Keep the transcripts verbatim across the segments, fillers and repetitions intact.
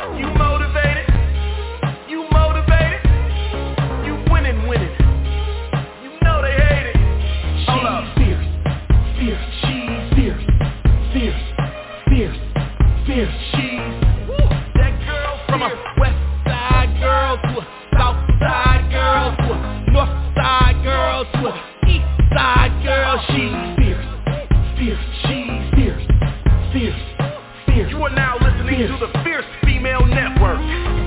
You motivated? You motivated? You winning, winning. You know they hate it. Hold up. Fierce, fierce, she's fierce, fierce, fierce, fierce, she's. Woo, that girl from a west side girl to a south side girl to a north side girl to a east side girl. She's fierce, fierce, she's fierce, fierce, fierce. You are now listening fierce. to the Fierce Female Network.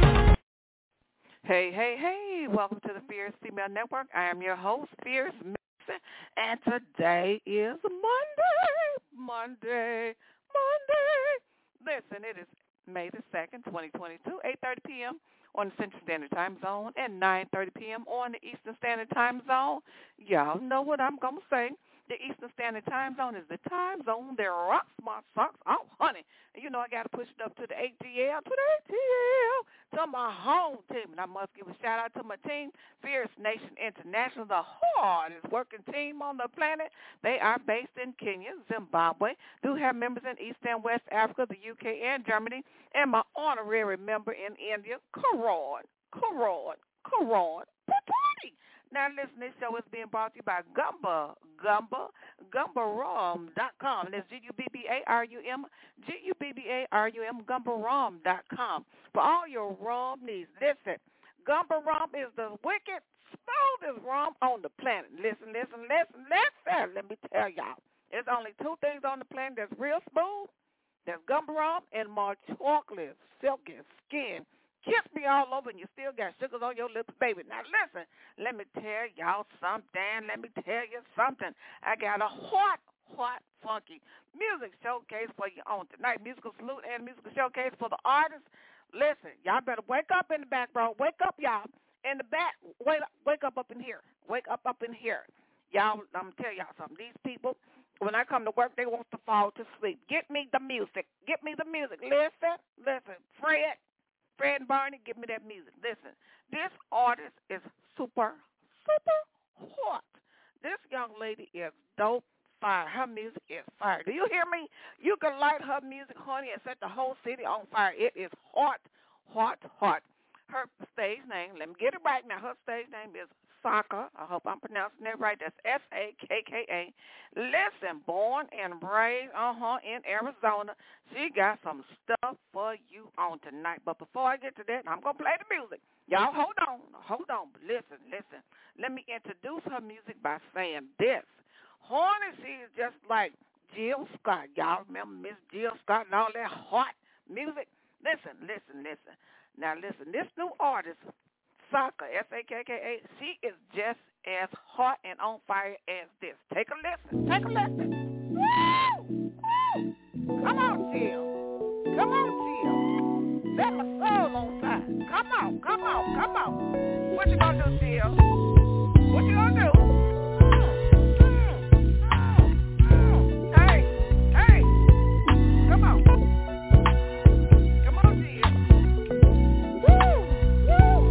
Hey, hey, hey, welcome to the Fierce Female Network. I am your host, Fierce Mason, and today is Monday, Monday, Monday. Listen, it is May the second, twenty twenty-two, eight thirty p.m. on the Central Standard Time Zone and nine thirty p.m. on the Eastern Standard Time Zone. Y'all know what I'm going to say. The Eastern Standard Time Zone is the time zone that rocks my socks out, honey. And you know I got to push it up to the A T L, to the A T L, to my home team. And I must give a shout-out to my team, Fierce Nation International, the hardest working team on the planet. They are based in Kenya, Zimbabwe, do have members in East and West Africa, the U K, and Germany, and my honorary member in India, Karan, Karan, Karan, Patani. Now, listen, this show is being brought to you by Gumba, Gumba, Gumbarum dot com. That's G U B B A R U M, G U B B A R U M, Gumbarum dot com. For all your rum needs, listen, Gumba Rum is the wicked, smoothest rum on the planet. Listen, listen, listen, listen. Let me tell y'all, there's only two things on the planet that's real smooth. There's Gumba Rum and more chocolate, silky skin. Kiss me all over and you still got sugars on your lips, baby. Now, listen, let me tell y'all something. Let me tell you something. I got a hot, hot, funky music showcase for you on tonight. Musical salute and musical showcase for the artists. Listen, y'all better wake up in the back row. Wake up, y'all. In the back, wake up, wake up up in here. Wake up up in here. Y'all, I'm going to tell y'all something. These people, when I come to work, they want to fall to sleep. Get me the music. Get me the music. Listen, listen, Fred. Fred and Barney, give me that music. Listen, this artist is super, super hot. This young lady is dope fire. Her music is fire. Do you hear me? You can light her music, honey, and set the whole city on fire. It is hot, hot, hot. Her stage name, let me get it right now. Her stage name is Saka. I hope I'm pronouncing that right. That's S A K K A. Listen, born and raised, uh-huh, in Arizona. She got some stuff for you on tonight. But before I get to that, I'm going to play the music. Y'all hold on. Hold on. Listen, listen. Let me introduce her music by saying this. Horny, she is just like Jill Scott. Y'all remember Miss Jill Scott and all that hot music? Listen, listen, listen. Now, listen, this new artist, Saka, S A K K A, she is just as hot and on fire as this. Take a listen. Take a listen. Woo! Woo! Come on, Jill. Come on, Jill. Set my soul on fire. Come on, come on, come on. What you gonna do, Jill? What you gonna do? Mm, mm, mm, mm. Hey, hey. Come on. Come on, Jill. Woo!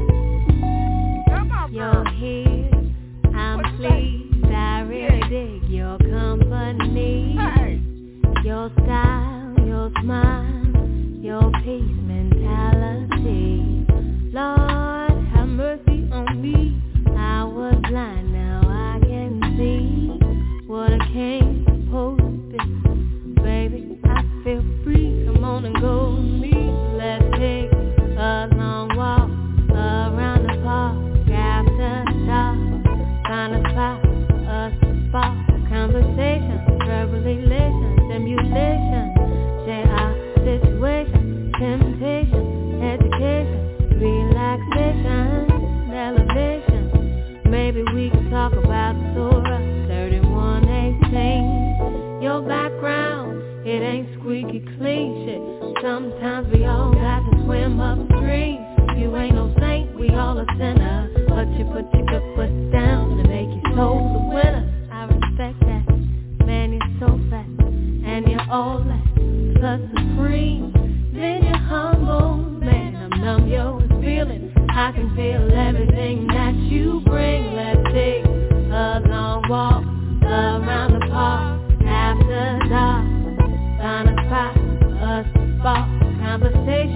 Woo! Come on, girl. You're here, I'm pleased, I really dig your company. Hey. Your style, your smile, your peace mentality. Lord, have mercy on me. I was blind, now I can see what I came supposed to be. Baby, I feel free, come on and go with me. Let's take a long walk around the park after dark. Find a spot for us to spark conversation, revelation, stimulation. Share our situation, temptation, education, relaxation, elevation. Maybe we can talk about Surah thirty-one eighteen. Your background, it ain't squeaky clean shit. Sometimes we all got to swim upstream. You ain't no saint, we all a sinner. But you put your good foot down to make your soul the winner. I respect that, man, you're so fat, and you're all that, plus supreme. Then you're humble, man, I'm numb, yo, it's feeling. I can feel everything that you bring. Let's take a long walk around the park after dark. Find a spot for us to spark conversation,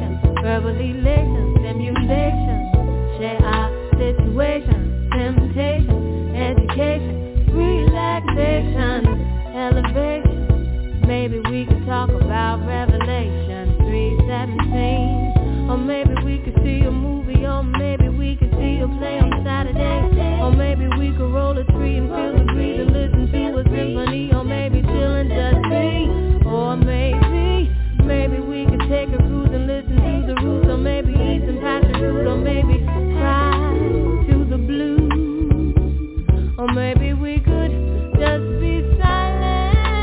verbal elation, stimulation, share our situation, temptation, education, relaxation, elevation. Maybe we could talk about Revelation three seventeen. Or maybe we could see a movie, or maybe we could see a play on Saturday. Or maybe we could roll a tree and feel the breeze and listen to a symphony. Or maybe chill and just be. Or maybe, maybe we could take a cruise and listen to the roots. Or maybe eat some passion fruit. Or maybe cry to the blues. Or maybe we could just be silent.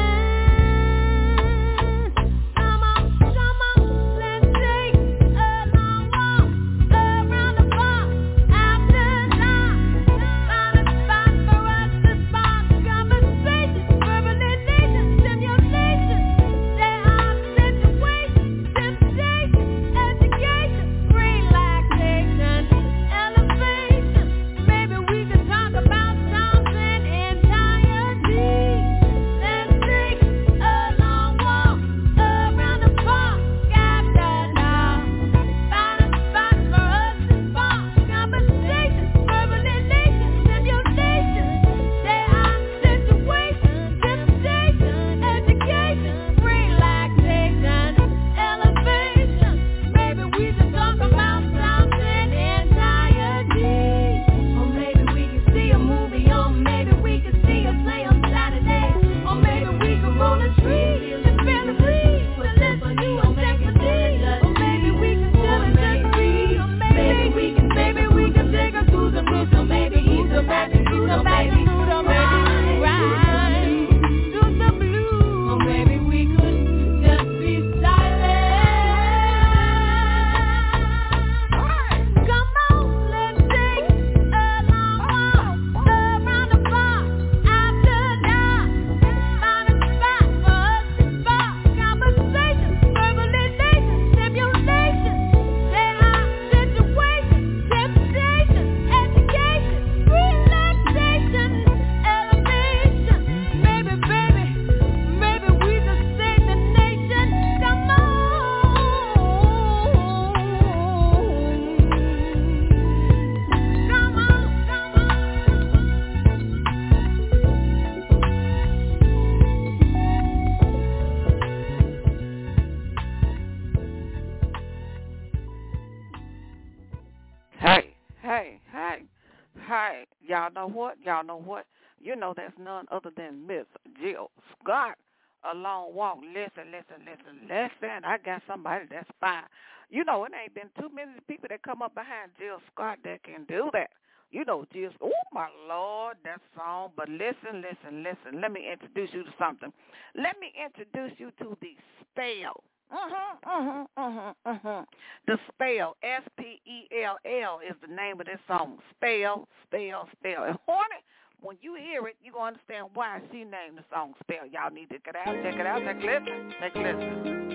Y'all know what? Y'all know what? You know that's none other than Miss Jill Scott. A long walk. Listen, listen, listen, listen. I got somebody that's fine. You know, it ain't been too many people that come up behind Jill Scott that can do that. You know, Jill, oh, my Lord, that song. But listen, listen, listen. Let me introduce you to something. Let me introduce you to the spell. Uh-huh, uh-huh, uh-huh, uh-huh. The spell, S P E L L is the name of this song. Spell, spell, spell. And Hornet, when you hear it, you're going to understand why she named the song Spell. Y'all need to check it out, check it out, take a listen, take a listen.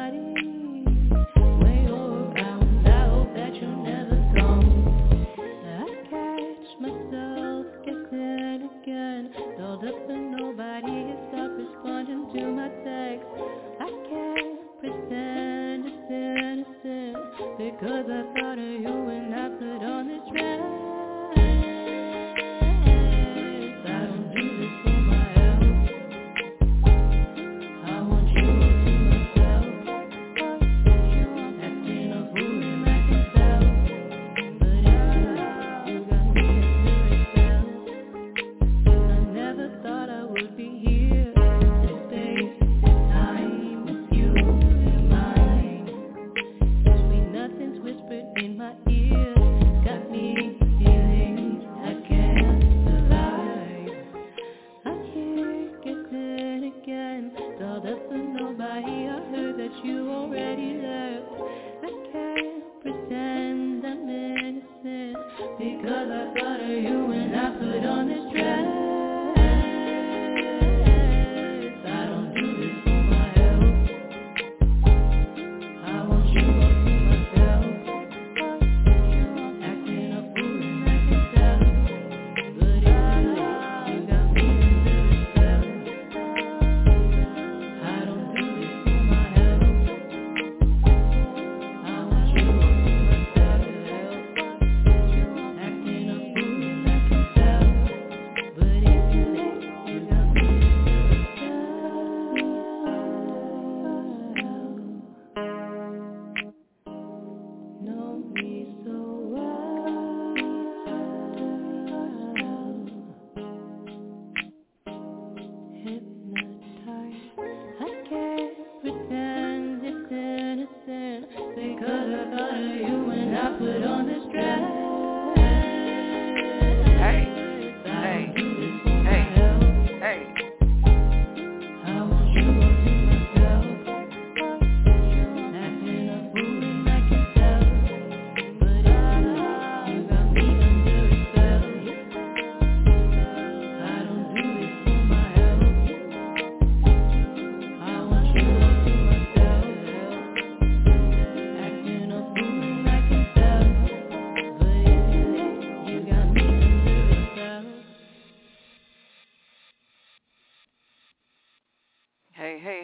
Way over bound, I hope that you never come.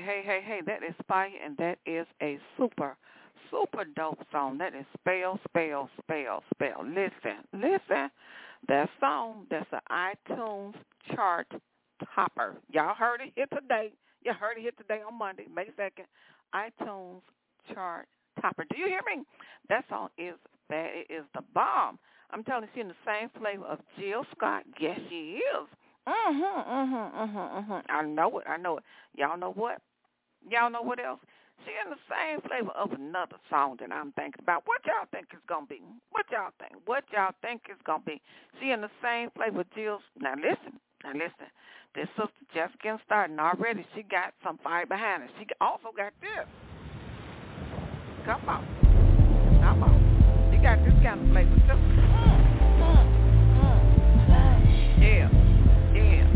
hey, hey, hey, that is fire, and that is a super, super dope song. That is Spell, Spell, Spell, Spell. Listen, listen, that song, that's an iTunes chart topper. Y'all heard it here today. You heard it here today on Monday, May second. iTunes chart topper. Do you hear me? That song is bad. It is the bomb. I'm telling you, she's in the same flavor of Jill Scott. Yes, she is. Mm-hmm, mm-hmm, mm-hmm, mm-hmm. I know it. I know it. Y'all know what? Y'all know what else? She in the same flavor of another song that I'm thinking about. What y'all think it's going to be? What y'all think? What y'all think it's going to be? She in the same flavor of Jill's. Now, listen. Now, listen. This sister just getting started, and already she got some fire behind her. She also got this. Come on. Come on. She got this kind of flavor, too. Mm, mm, mm. Yeah. Yeah.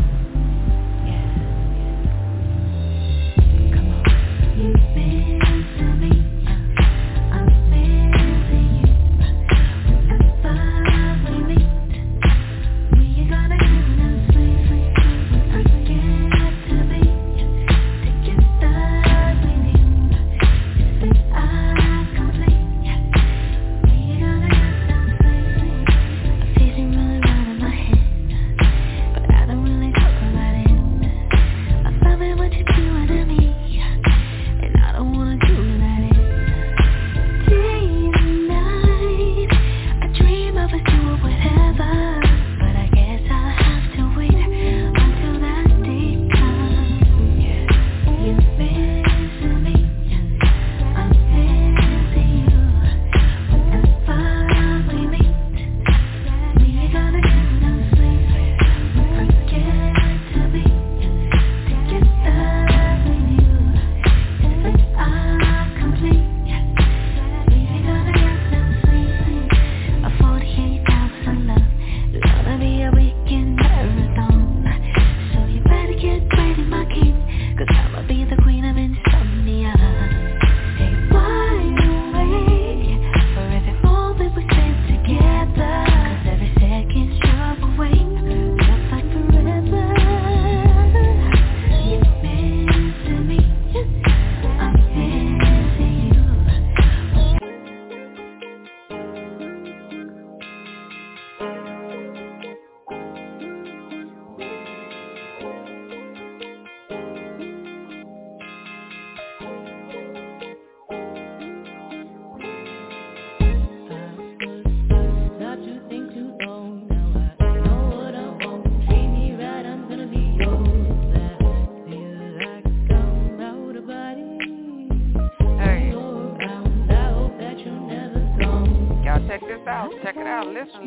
Check it out. Listen,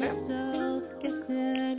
listen.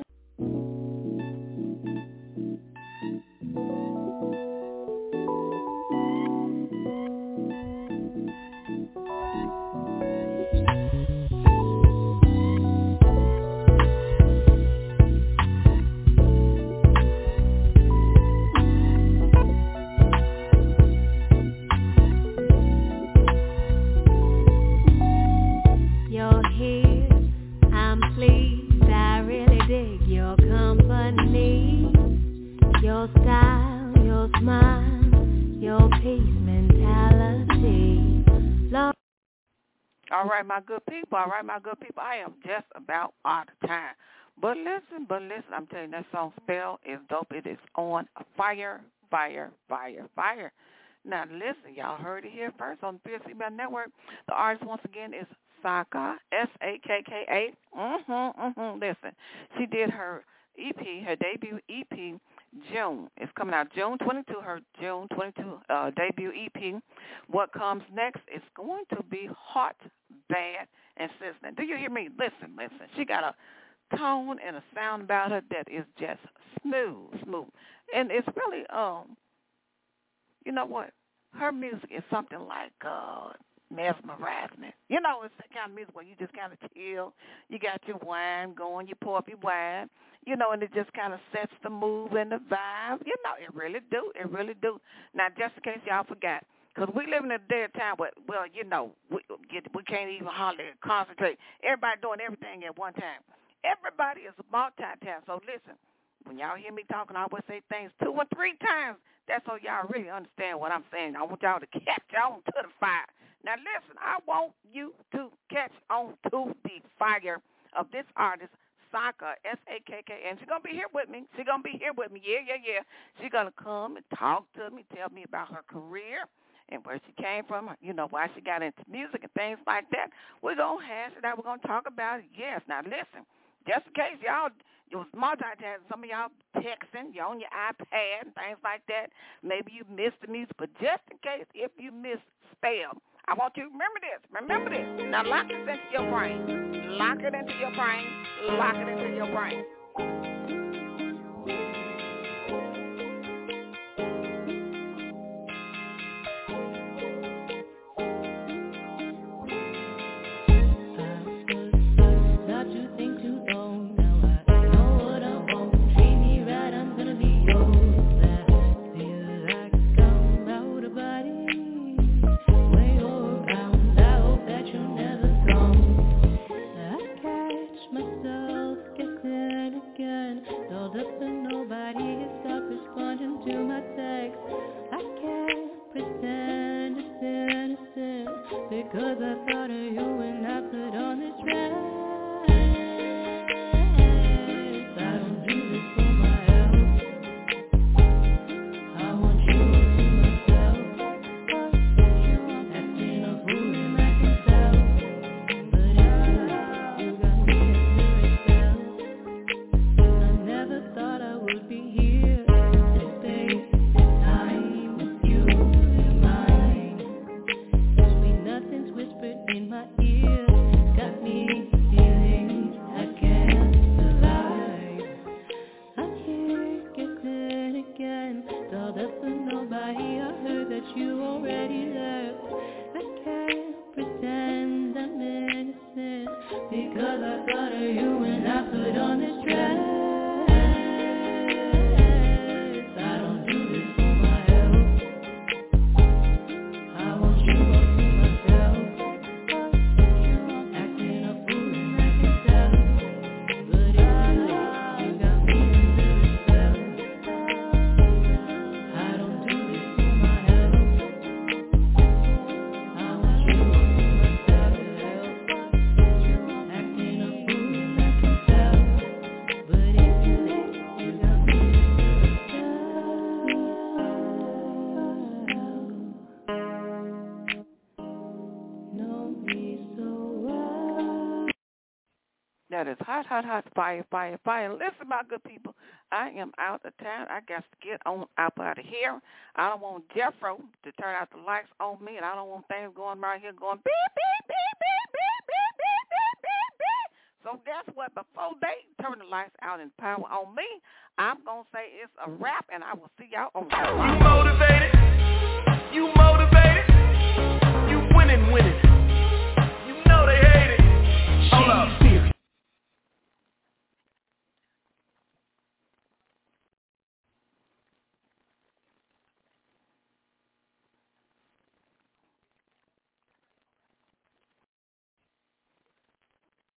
All right, my good people. All right, my good people. I am just about out of time. But listen, but listen. I'm telling you, that song Spell is dope. It is on fire, fire, fire, fire. Now, listen, y'all heard it here first on the Fierce Female Network. The artist, once again, is Sakka, S A K K A. Mm-hmm, mm-hmm. Listen, she did her E P, her debut E P, June. It's coming out June twenty-second, her June twenty-second uh, debut E P. What comes next is going to be hot, bad, and sizzling. Do you hear me? Listen, listen. She got a tone and a sound about her that is just smooth, smooth. And it's really, um, you know what? Her music is something like uh, mesmerizing. You know, it's that kind of music where you just kind of chill. You got your wine going. You pour up your wine. You know, and it just kind of sets the mood and the vibe. You know, it really do. It really do. Now, just in case y'all forgot, because we live in a day of time where, well, you know, we, we can't even hardly concentrate. Everybody doing everything at one time. Everybody is a multitask. So listen, when y'all hear me talking, I always say things two or three times. That's so y'all really understand what I'm saying. I want y'all to catch on to the fire. Now, listen, I want you to catch on to the fire of this artist, Sakka, S A K K, and she's going to be here with me. She's going to be here with me. Yeah, yeah, yeah. She's going to come and talk to me, tell me about her career and where she came from, you know, why she got into music and things like that. We're going to hash it out. We're going to talk about it. Yes. Now, listen, just in case y'all, it was multitasking, some of y'all texting, you're on your iPad and things like that. Maybe you missed the music, but just in case, if you missed spell, I want you to remember this. Remember this. Now lock this into your brain. Lock it into your brain. Lock it into your brain. Because I thought of you when I put on this dress. I don't do this for my health. I want you all to myself. Acting a fool and I can tell. But if you got me under a spell. I never thought I would be here to spend time with you and mine. Sweet nothing's whispered in my ear, got me feeling I can't survive. I'm here, guessing again, dolled up for nobody. I heard that you already left. I can't pretend I'm innocent, because I thought of you when I put on this dress. I don't do this for my health. I want you all to myself. Acting a fool and I can tell. But if you got me under a spell. I don't do this for my health. I want you all to myself. Acting a fool and I can tell. But if you, you got me under a spell. Know me so well. That is hot, hot, hot, fire, fire, fire. Listen, my good people, I am out of town. I got to get on up out of here. I don't want Jeffro to turn out the lights on me, and I don't want things going right here going beep, beep, beep, beep, beep, beep, beep, beep, beep, beep. So guess what? Before they turn the lights out and power on me, I'm going to say it's a wrap, and I will see y'all on the You motivated, you motivated, you winning, winning.